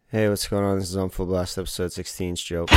Hey, what's going on? This is on Full Blast episode 16. It's Joe.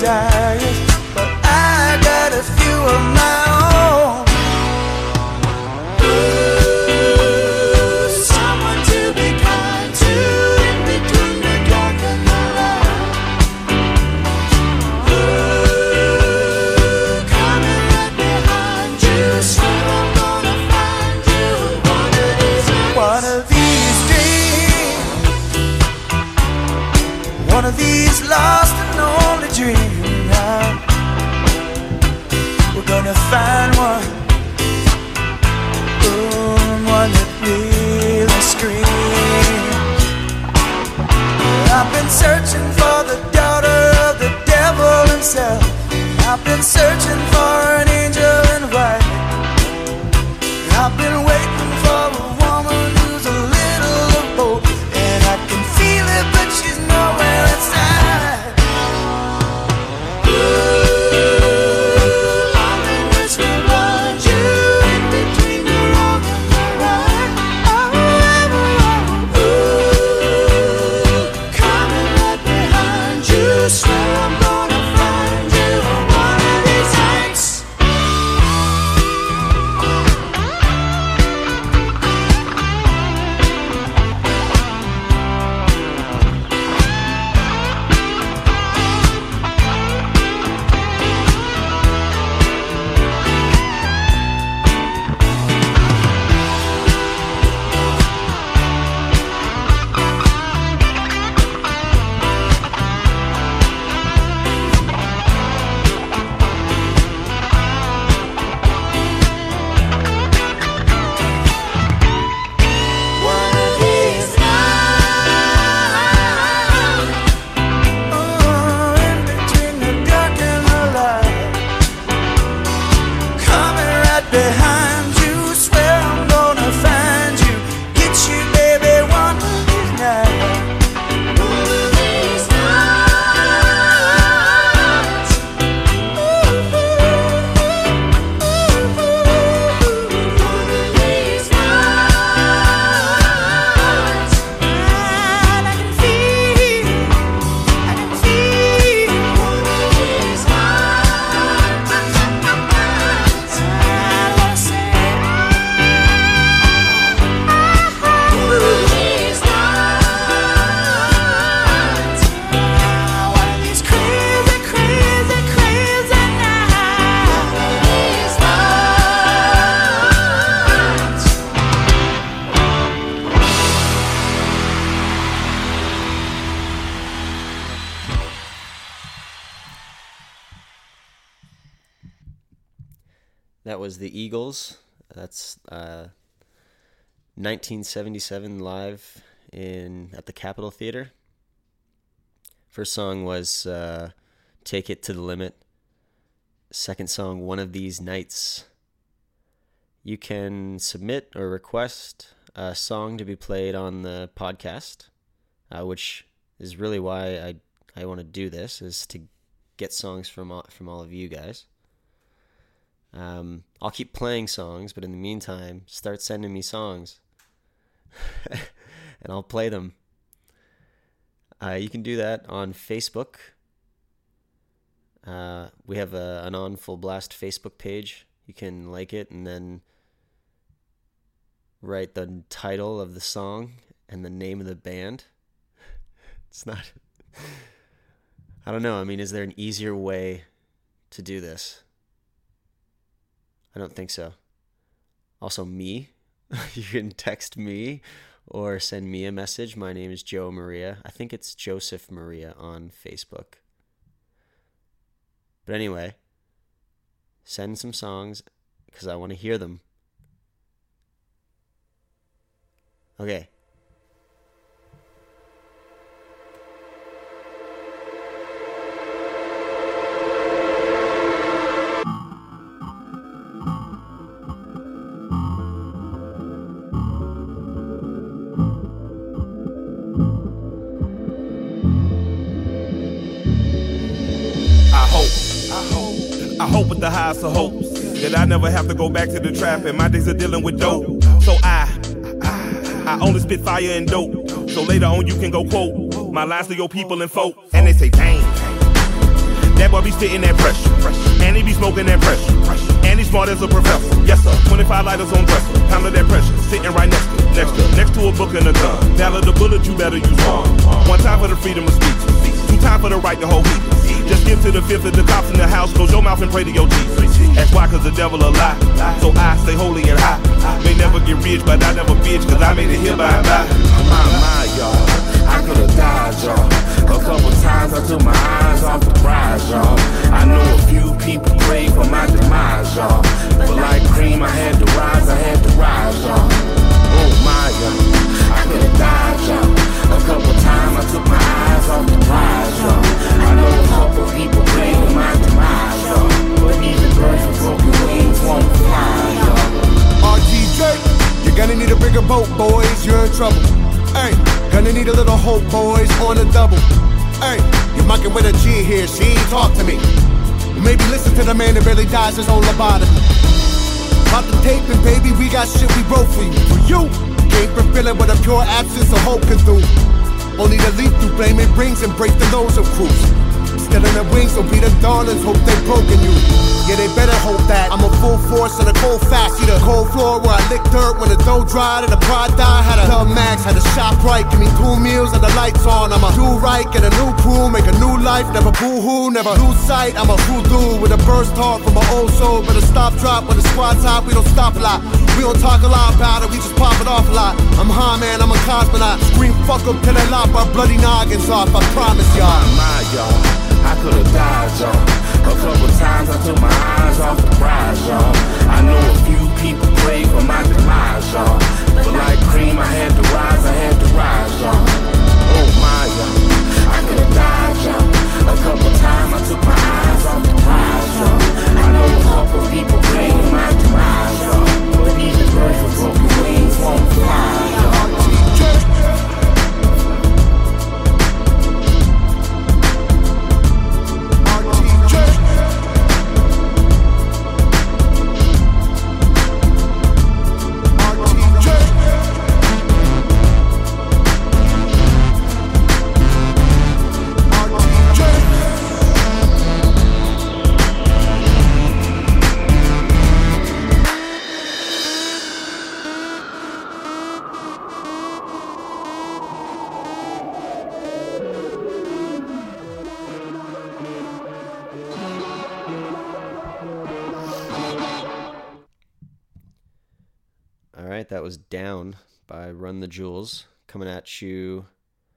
desires, but I got a few of my own. Ooh, someone to be kind to in between the dark and the light. Ooh, coming right behind you, swear I'm gonna find you one of these nights. One of these dreams, one of these lost and only dreams now. We're gonna find one, one that really screams. I've been searching for the daughter of the devil himself. I've been searching for an angel in white. I've been waiting for a woman who's a little of both, and I can feel it, but she's nowhere inside. Ooh, loneliness will blind you in between the wrong and the right. Oh, ooh, coming right behind you, swear I'm gonna find you one of these nights. One of these nights, oh, in between the dark and the light, coming right behind you, swear I'm gonna find you, get you, baby, one of these nights. One of these nights. Ooh, one of these nights. And I can feel one of these nights. I wanna say, one of these nights. One of these crazy, crazy, crazy nights. One of these nights. That was the Eagles. That's 1977 live at the Capitol Theater. First song was Take It to the Limit. Second song, One of These Nights. You can submit or request a song to be played on the podcast, which is really why I want to do this, is to get songs from all of you guys. I'll keep playing songs, but in the meantime, start sending me songs, and I'll play them. You can do that on Facebook. We have an On Full Blast Facebook page. You can like it and then write the title of the song and the name of the band. It's not... I don't know. I mean, is there an easier way to do this? I don't think so. Also, me. You can text me or send me a message. My name is Joe Maria. I think it's Joseph Maria on Facebook. But anyway, send some songs because I want to hear them. Okay. I hope with the highest of hopes that I never have to go back to the trap and my days are dealing with dope. So I only spit fire and dope. So later on you can go quote my lines to your people and folk. And they say, dang, That boy be spitting that pressure. And he be smoking that pressure. And he smart as a professor. Yes sir, 25 lighters on dresser. Handle that pressure, sitting right next to a book and a gun. Valor the bullet, you better use one. One time for the freedom of speech. Two time for the right to hold heat. Just give to the fifth of the cops in the house. Close your mouth and pray to your Jesus. That's why, cause the devil a lie. So I stay holy and high. May never get rich, but I never bitch, cause I made it here by and by. My, y'all, I could've died, y'all. A couple times I took my eyes off the prize, y'all. I know a few people prayed for my demise, y'all. But like cream, I had to rise, y'all. Oh my, y'all, I could've died, y'all. A couple times I took my eyes off the prize, y'all. I know a couple people prayed for my demise, y'all. But even birds with broken wings won't fly, y'all. RTJ, you're gonna need a bigger boat, boys, you're in trouble. Hey, gonna need a little hope, boys, on the double. Hey, you're mucking with a G here, she ain't talk to me. Maybe listen to the man that barely dies his own lobotomy. About the taping, baby, we got shit we wrote for you. For you, came from feeling what a pure absence of hope can do. Only the leap through blame it brings and break the nose of crews. Still in the wings, don't be the darlings, hope they broken you. Yeah, they better hope that I'm a full force and a cold fast. See the cold floor where I lick dirt when the dough dried and the pride died. Had a love max, had a shop right, give me 2 meals and the lights on. I'm a do right, get a new crew, make a new life. Never boo-hoo, never lose sight. I'm a voodoo with a burst heart from my old soul. But a stop drop when the squad's hot, we don't stop a lot. We don't talk a lot about it, we just pop it off a lot. I'm high, man, I'm a cosmonaut. Scream fuck up till they lop our bloody noggins off, I promise y'all. My, y'all, I could've died, y'all. A couple times I took my eyes off the prize, y'all. I know a few people prayed for my demise, y'all. But like cream, I had to rise, y'all. Oh my, y'all, I could've died, y'all. A couple times I took my eyes off the prize, y'all. I know a couple people prayed for my demise, y'all. But even birds with broken wings won't fly, y'all. That was Down by Run the Jewels, coming at you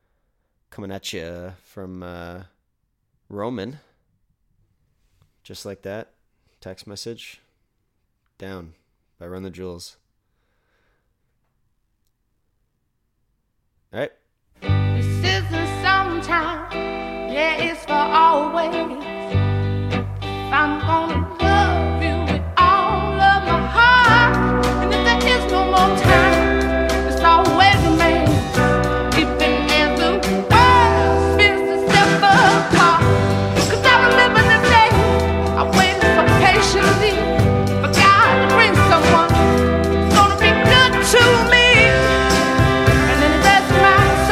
from Roman, just like that. Text message, Down by Run the Jewels. All right. This isn't sometime, yeah, it's for always. I'm gonna love you with all of my heart. And if there is no more time, it's always a man. Even as the world spins itself apart. 'Cause I remember the day I waited so patiently for God to bring someone who's gonna be good to me. And then that's my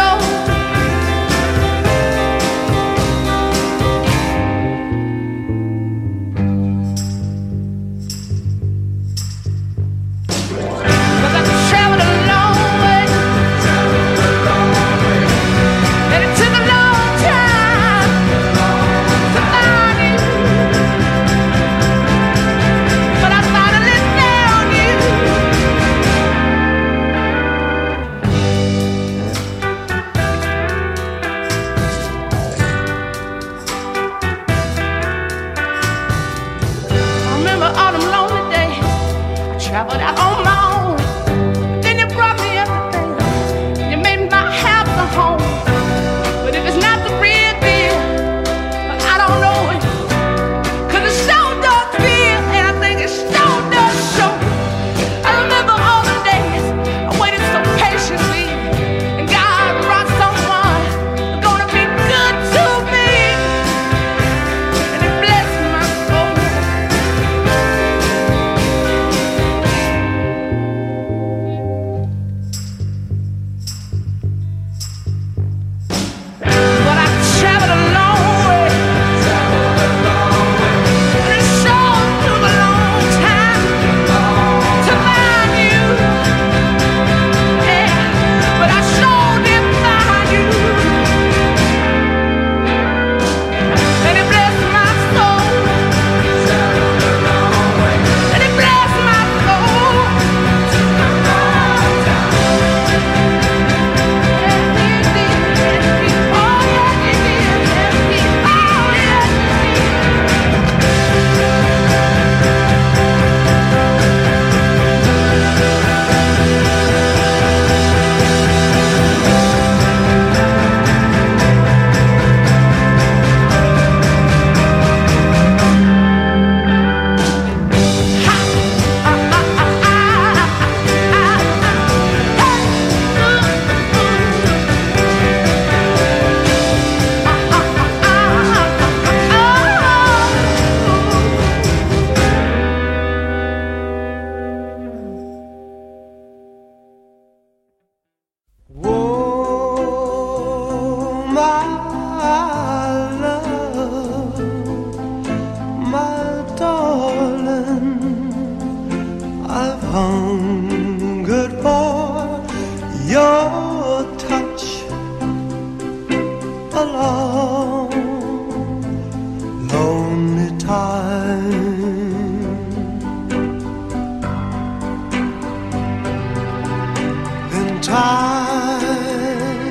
time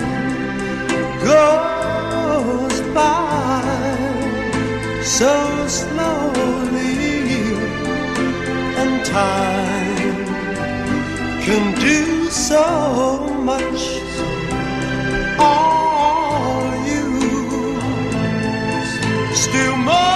goes by so slowly, and time can do so much. All you still more.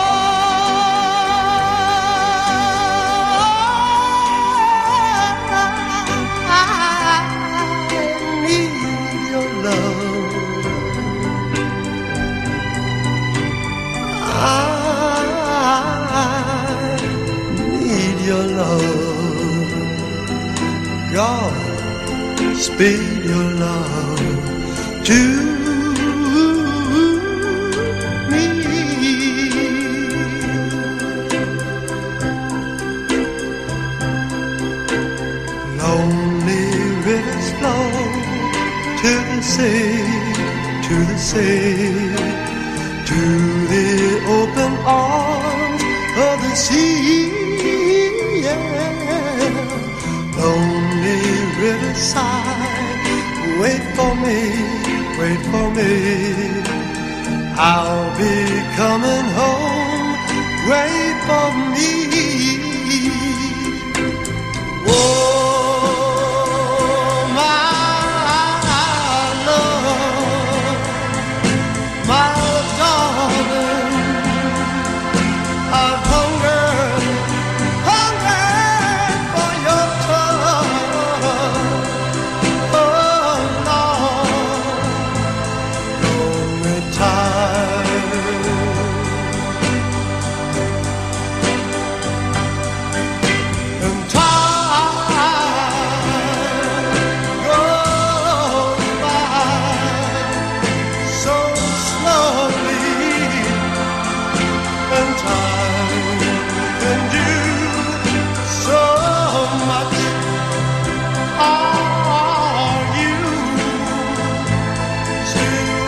God, speed your love to me. Lonely rivers flow to the sea, to the sea, to the open arms of the sea. Lonely riverside, wait for me, wait for me. I'll be coming home, wait for me. Oh, my love, my darling, I've hungered for your touch. Oh Lord, lonely time. And time goes by so slowly, and time can do so much. Are you still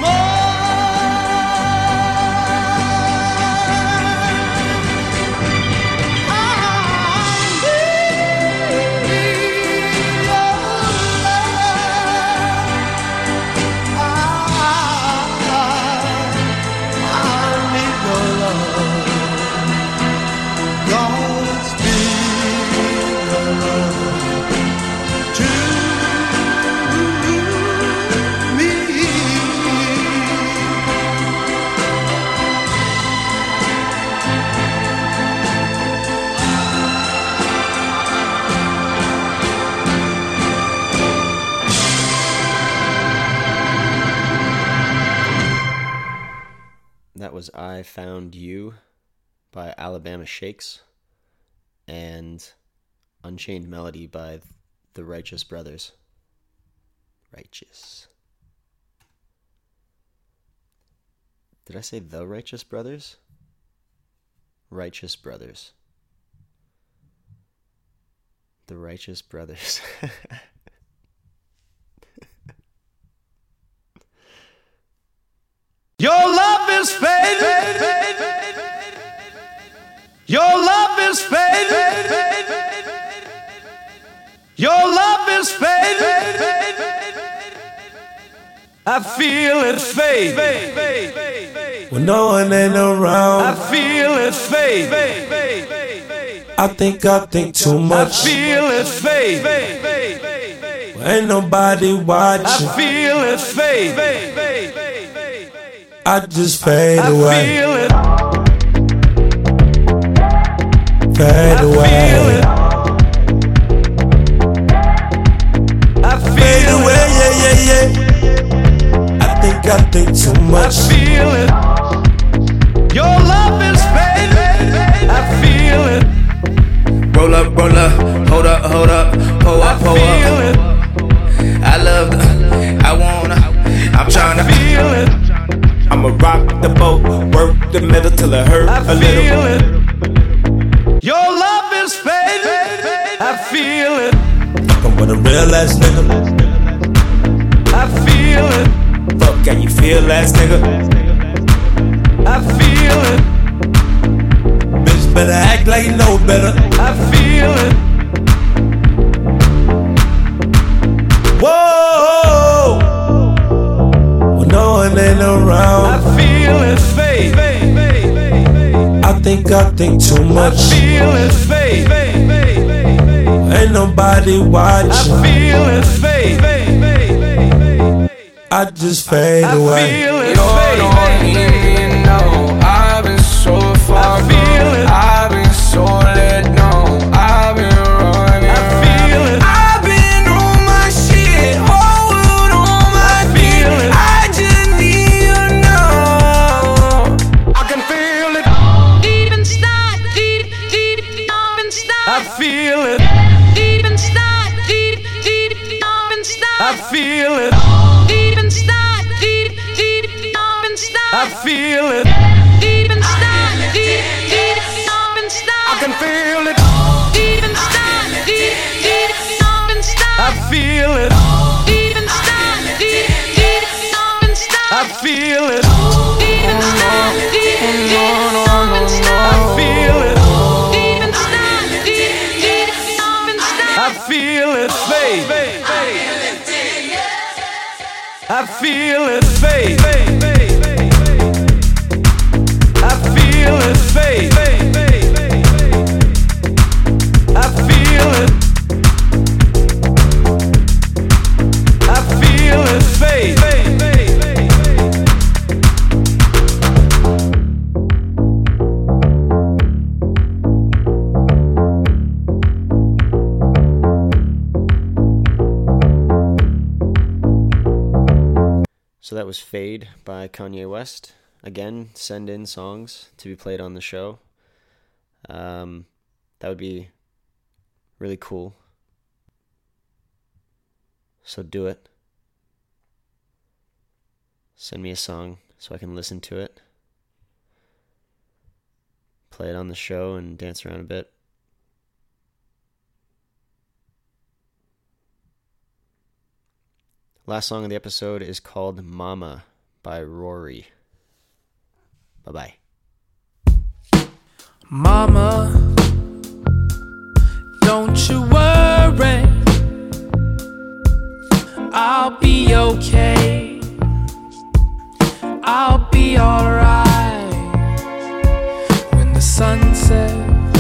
That was I Found You by Alabama Shakes and Unchained Melody by the Righteous Brothers. Righteous. Did I say the Righteous Brothers? Righteous Brothers. The Righteous Brothers. Your love is fading. Your love is fading. Your love is fading. I feel it fade. When no one ain't around, I feel it fade. I think too much. I feel it fade. Well, ain't nobody watching. I feel it fade. I just fade away. I feel it. Fade away. I feel Fade away, yeah, yeah, yeah. I think too much. I feel it. Your love is fading. I feel it. Roll up, hold up, pull up, pull up. I love the, I wanna, I'm tryna feel it. I'ma rock the boat, work the middle till it hurt I a little. feel it. Your love is fading. I feel it. Fuckin' with a real ass nigga. I feel it. Fuck, can you feel ass nigga? I feel it. Bitch better act like you know better. I feel it. Whoa! think too much. I feel his fate. Ain't nobody watching. I feel his fate. I just fade away. I feel his You don't even know I've been so far gone. I've been so let down. I've been running. I feel it. I've been on my shit. Whole world on my feet. I just need you know. I can feel it. Deep inside, deep inside. I feel it. Deep inside, deep inside. I feel it. Deep inside, deep inside. I feel it. Deep inside, deep inside. I can feel it. Deep inside, deep inside. I feel it. Deep inside, deep inside. I feel it. Deep inside, deep inside. I feel it. Deep inside, deep inside. I feel it fade. I feel it fade. I feel it fade. I feel it. I feel it fade. So that was Fade by Kanye West. Again, send in songs to be played on the show. That would be really cool. So do it. Send me a song so I can listen to it. Play it on the show and dance around a bit. Last song of the episode is called Mama by Rory. Bye-bye. Mama, don't you worry, I'll be okay, I'll be alright. When the sun sets,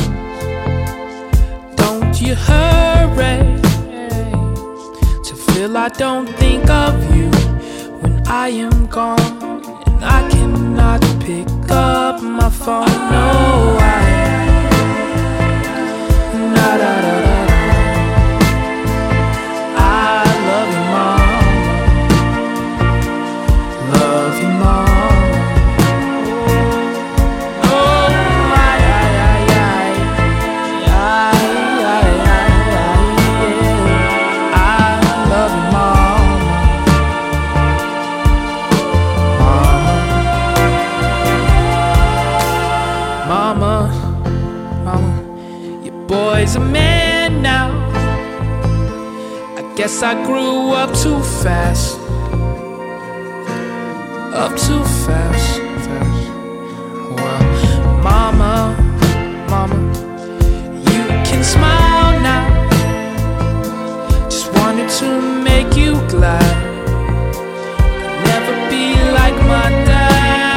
don't you hurry, to feel I don't think of you when I am gone. And I cannot pick up my phone. No, I love you, Mom. Love you, Mom. Oh, I love you, Mom. Mama, your boy's a man now. I guess I grew up too fast. Up too fast. Well, Mama, you can smile now. Just wanted to make you glad. Never be like my dad.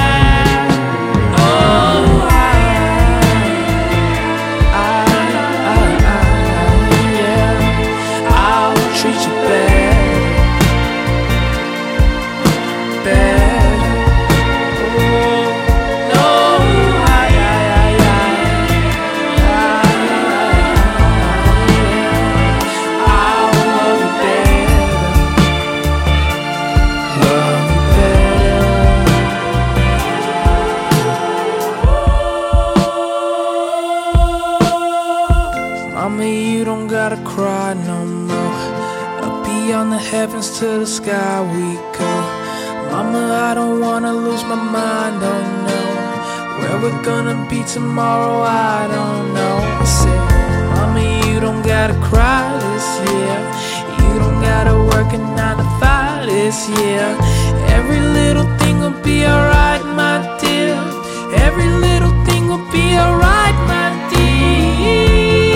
Mama, you don't gotta cry no more. Up beyond the heavens to the sky we go. Mama, I don't wanna lose my mind, oh no. Where we're gonna be tomorrow, I don't know. I said, Mama, you don't gotta cry this year. You don't gotta work a 9 to 5 this year. Every little thing will be alright, my dear. Every little thing will be alright, my dear.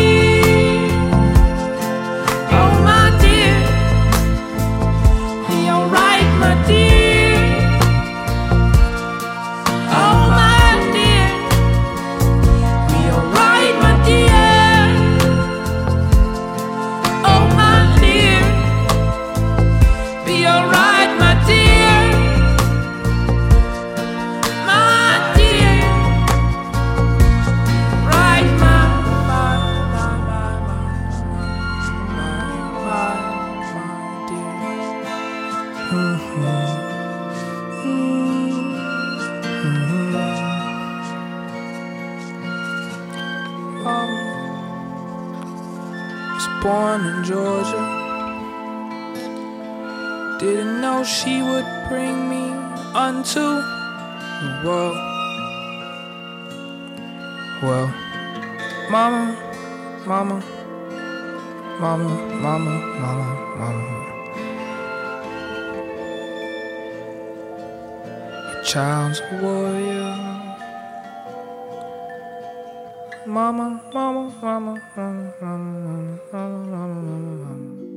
Oh, my dear. Be alright, my dear. Oh, my dear. was born in Georgia. Didn't know she would bring me unto the world. Well, mama, mama, mama, mama, mama, mama. Your child's a warrior. Mama, mama, mama, mama, mama, mama, mama, mama, mama.